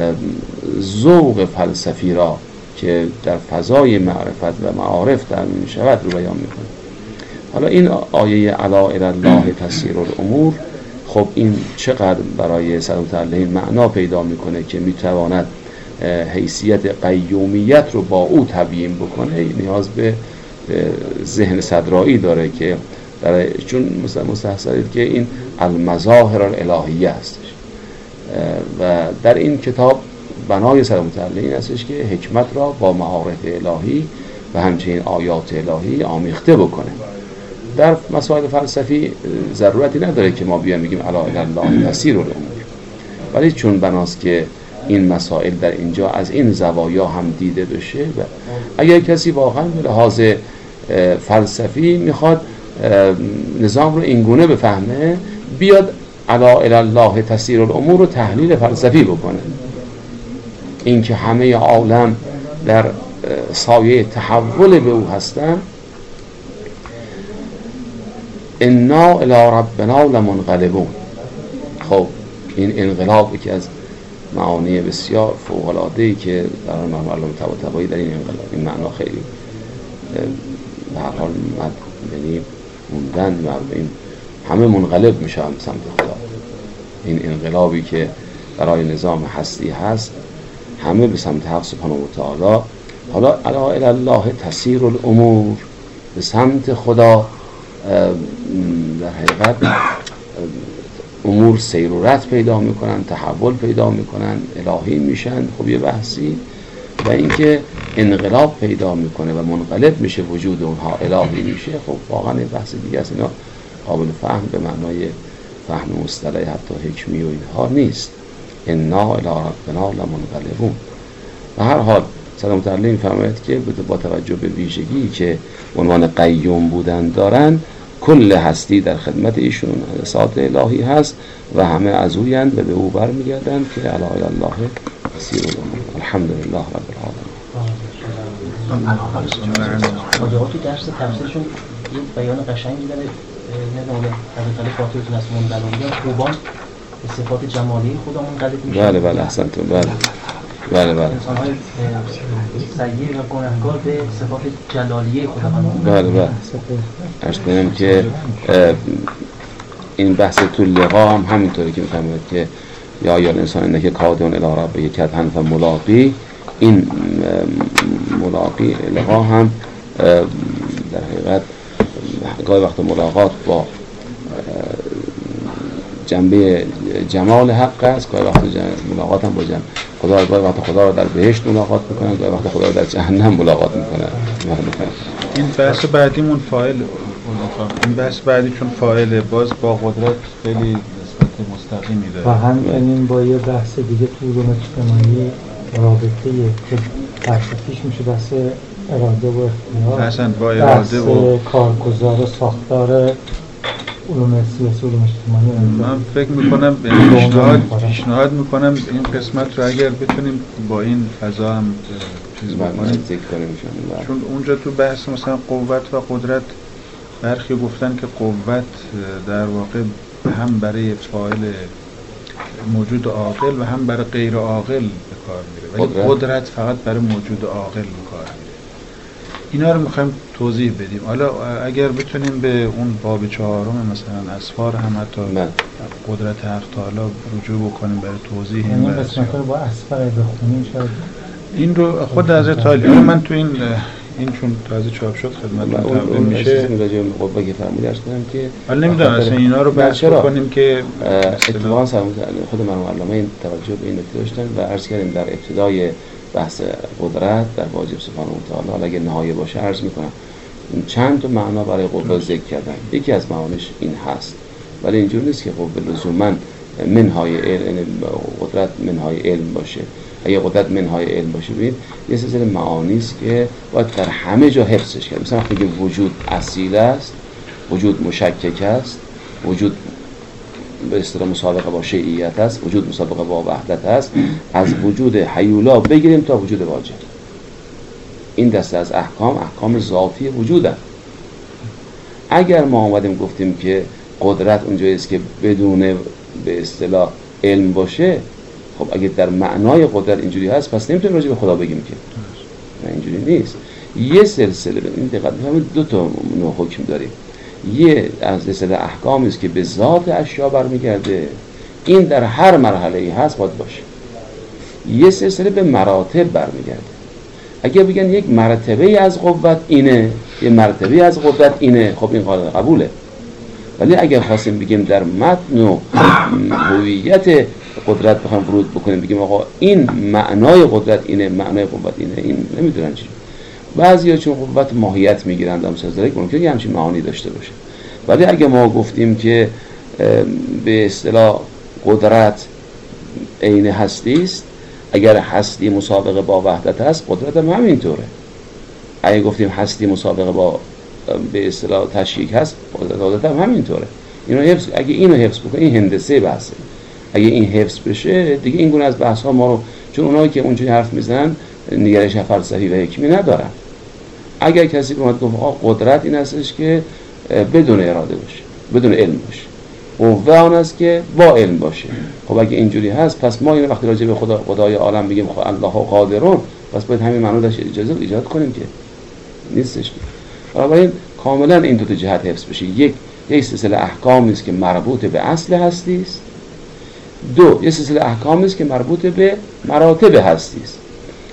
ذوق فلسفی را که در فضای معرفت و معارف در می شود رو بیان میکنه. حالا این آیه الا الی الله تسیر الامور، خب این چقدر برای سلامت علیه معنا پیدا میکنه که میتواند حیثیت قیومیت رو با او تبیین بکنه. نیاز به ذهن صدرایی داره که برای چون مستحضرید که این المظاهر الالهیه هستش و در این کتاب بنای سلامت علیه این هستش که حکمت را با معارف الهی و همچنین آیات الهی آمیخته بکنه. در مسائل فلسفی ضرورتی نداره که ما بیایم بگیم الا الی الله تسیر الامور، ولی چون بناست که این مسائل در اینجا از این زوایا هم دیده بشه و اگر کسی واقعا به لحاظ فلسفی میخواد نظام رو اینگونه بفهمه، بیاد الا الی الله تسیر الامور رو تحلیل فلسفی بکنه. این که همه عالم در سایه تحول به او هستن، انا الی ربنا لمنقلبون. خب این انقلابی که از معانی بسیار فوق‌العاده‌ای که در معلوم طباطبایی در این انقلاب این معنا خیلی به هر حال یعنی موندن و این همه منقلب میشن سمت خدا. این انقلابی که برای نظام هستی هست همه به سمت حق سبحانه و تعالی حالا الا الی الله تسیر الامور، به سمت خدا در حقیقت امور سیر و رد پیدا میکنن، تحول پیدا میکنن، الهی میشن. خب یه بحثی. و اینکه انقلاب پیدا میکنه و منقلب میشه وجود اونها، الهی میشه، خب واقعا این بحث دیگه است. اینا قابل فهم به معنای فهم مصطلح حتی حکمی و اینها نیست. انا الی ربنا لمنقلبون. و هر حال صدام متعلی میفرماید که با توجه به ویژگی که عنوان قیوم بودن دارن، کل هستی در خدمت ایشون ذات الهی هست و همه از اویند و به او برمیگردند که الا الی الله تسیر الامور. الحمدلله رب العالمین. آقا تو درس تفسیرشون یه بیان قشنگی داره، نمیدونم حضرت علی خاطرتون از منقلبون خوبان به صفات جمالی خدا منقلب میشن. بله بله احسنتون. بله بله بله. انسان‌های سیء و گناهکار به صفات جلالیه خدا منقلب. بله بله. عرض کنم که این بحث تو لقا هم همینطوری که میفهمید که یا یا انسان انک کادون الی ربه کدحن فملاقی، این ملاقی لقا هم در حقیقت گاهی وقت ملاقات با جنبه جمال حق است، گاهی وقت ملاقات هم با جنبه خدا، گاهی وقت خدا رو در بهشت ملاقات میکنن، گاهی وقت خدا رو در جهنم ملاقات میکنن. این بحث بعدیمون فاعل، این بحث بعدی چون فاعل باز با قدرت خیلی نسبت مستقیمی داره و همچنین با یه بحث دیگه تو علوم اجتماعی رابطه که بحث پیش میشه بحث اراده و اختیار، اصلا با اراده و کارگزار و ساختار علوم سیاسی علوم اجتماعی. من فکر میکنم پیشنهاد پیشنهاد میکنم این قسمت رو اگر بتونیم با این فضا هم چیز بکنیم، چون اونجا تو بحث مثلا قوت و قدرت برخی گفتن که قوت در واقع هم برای فاعل موجود عاقل و هم برای غیر عاقل به کار میره، ولی قدرت. قدرت فقط برای موجود عاقل به کار میره. اینا رو میخوایم توضیح بدیم. حالا اگر بتونیم به اون باب چهارم مثلا اسفار هم حتی من. قدرت حق تعالی رجوع بکنیم برای توضیح این قسمت رو با اسفار بخونیم شاید این رو خود حضرت علی. من تو این این چون تازه چاپ شد خدمت تقدیم میشه. اون راجع به قوه که فرمودید کنم که حالا نمیدونم اصلا اینا رو بحث کنیم که اتفاقا خود مرحوم علامه این توجه به این نکته داشتن و عرض کردیم در ابتدای بحث قدرت در واجب سبحانه و تعالی، حالا اگه نهایه باشه عرض میکنم چند تا معنا برای قوه ذکر کردن. یکی از معانیش این هست، ولی اینجور نیست که قوه لزوما منهای علم، قدرت منهای علم باشه. اگه قدرت منهای علم باشه ببینید یه سلسله معانی است که باید در همه جا حفظش کرد. مثلا وقتی که وجود اصیل است، وجود مشکک است، وجود به اصطلاح مسابقه با شیعیت است، وجود مسابقه با وحدت است، از وجود حیولا بگیریم تا وجود واجب. این دسته از احکام احکام ذاتی وجودن. اگر ما آمدیم گفتیم که قدرت اونجایی است که بدون به اصطلاح علم باشه، خب اگه در معنای قدرت اینجوری هست پس نمیتونیم راجع به خدا بگیم که نه، اینجوری نیست. یه سلسله این دقت بفرمایید دو تا نوع حکم داریم. یه از سلسله احکامی است که به ذات اشیا برمیگرده، این در هر مرحله‌ای هست باید باشه. یه سلسله به مراتب برمیگرده. اگه بگن یک مرتبه از قوت اینه، یه مرتبه از قدرت اینه، خب این قابل قبوله. ولی اگر خواستیم بگیم در متن و هویت قدرت بخوام ورود بکنیم بگیم آقا این معنای قدرت اینه، معنای قوت اینه، این نمیدونن چی. بعضیا چون قوت ماهیت میگیرند هم سازداری ممکنه یه همچین معانی داشته باشه. ولی اگه ما گفتیم که به اصطلاح قدرت عین هستی است، اگر هستی مسابقه با وحدت است، قدرت هم همینطوره. اگه گفتیم هستی مسابقه با به اصطلاح تشکیک هست، قدرت هم همینطوره. اینو حفظ، اگه اینو حفظ بکنیم این هندسه بحثه. اگه این حفظ بشه دیگه این گونه از بحث ها ما رو، چون اونایی که اونجوری حرف میزنن نگرش فلسفی و حکمی ندارن. اگر کسی اومد گفت قدرت این هستش که بدون اراده باشه، بدون علم باشه، قوه آن است که با علم باشه. خب اگه اینجوری هست پس ما این وقتی راجع به خدا خدای عالم بگیم خب الله قادرون، پس باید همین معنی داشته اجازه ایجاد کنیم که نیستش که. بنابراین کاملا این دو تا جهت حفظ بشه. یک یک سلسله احکامی است که مربوط به اصل هستی است. دو یک سلسله احکامی است که مربوط به مراتب هستی است.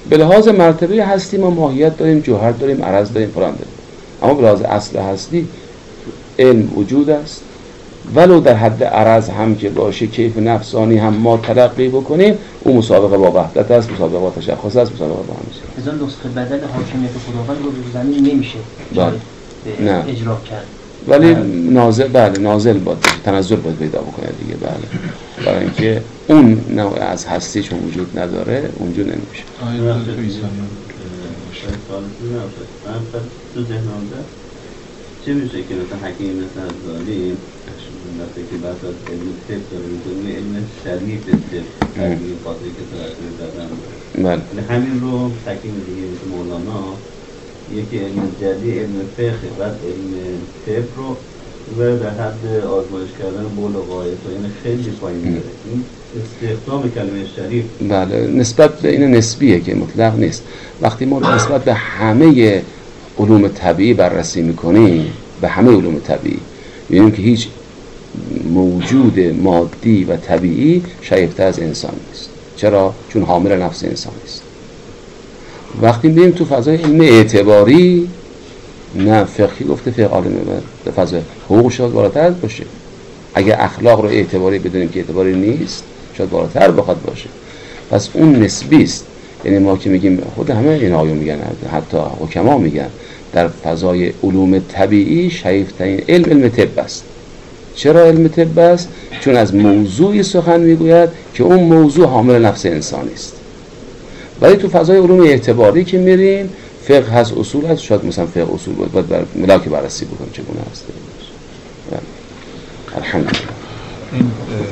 به لحاظ مرتبه هستی ما ماهیت داریم، جوهر داریم، عرض داریم، فلان داریم، اما به لحاظ اصل هستی علم وجود است، ولو در حد عرض هم که باشه، کیف نفسانی هم ما تلقی بکنیم، اون مسابقه با وحدت است، مسابقه با تشخص است، مسابقه با همیشه. از اون نسخه بدل حاکمیت خداوند رو روی زمین نمیشه نه اجرا کرد، ولی نازل، بله نازل باید تنزل باید پیدا بکنه دیگه، بله، برای اینکه اون نوع از هستی چون وجود نداره اونجور نمیشه. آیا تو ایسانی شاید سوالتون نباشه، من فقط تو ذهنم ده چه میشه که مثلا حکیم مثل ازالی مثل که بحث از علم طب داره میکنه، علم شریف طب تغییر خاطری که تغییر دادن، بله همین رو حکیم دیگه مثل مولانا یکی علم جدی، علم فقه، بعد علم طب رو و در حد آزمایش کردن بول و غایط و یعنی خیلی پایین داره. این استخدام کلمه شریف بله نسبت به این نسبیه که مطلق نیست. وقتی ما نسبت به همه علوم طبیعی بررسی میکنیم، به همه علوم طبیعی می‌بینیم که هیچ موجود مادی و طبیعی شریفتر از انسان نیست. چرا؟ چون حامل نفس انسان است. وقتی می‌بینیم تو فضای علم اعتباری، نه فقهی گفته فقه عالمه، به فضای حقوق شاید بالاتر باشه. اگه اخلاق رو اعتباری بدونیم که اعتباری نیست، شاید بالاتر بخواد باشه. پس اون نسبی است. یعنی ما که میگیم، خود همه این آیون میگن، حتی حکما میگن در فضای علوم طبیعی شریفترین علم علم طب است. چرا علم طب است؟ چون از موضوعی سخن میگوید که اون موضوع حامل نفس انسانی است. ولی تو فضای علوم اعتباری که میریم، فقه هست، اصول هست، شاید مثلا فقه اصول باید باید بر ملاک بررسی بکنیم چگونه هست. الحمدلله.